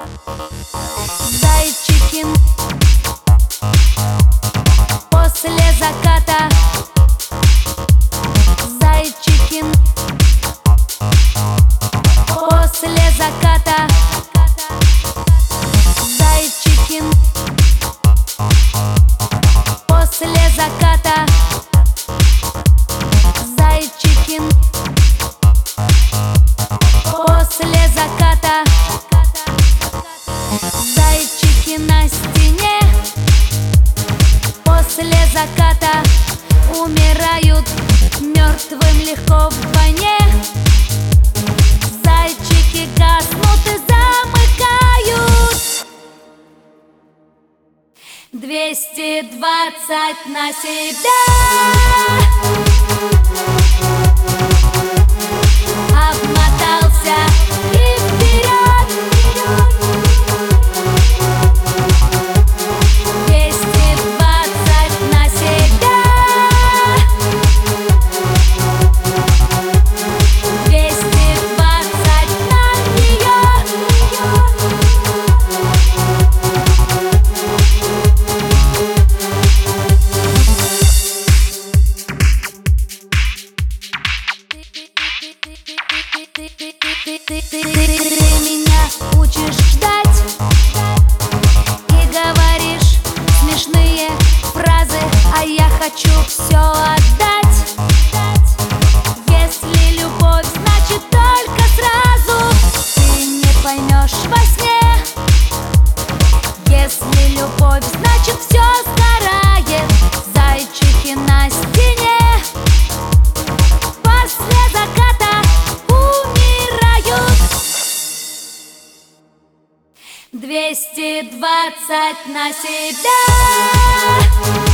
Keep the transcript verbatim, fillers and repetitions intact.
Зайчики после заката, зайчики после заката, зайчики после заката, зайчики после заката, зайчики на стене после заката умирают мертвым легко вдвойне. Зайчики гаснут и замыкают. Двести двадцать на себя. Обмотался и вперед. Двести двадцать на себя. Двести двадцать на нее. Ты меня учишь ждать и говоришь смешные фразы, а я хочу все отдать. Если любовь, значит только сразу. Ты не поймешь во сне. Если любовь, значит все сгорает. Зайчики на стене после заката умирают. Двести двадцать на себя.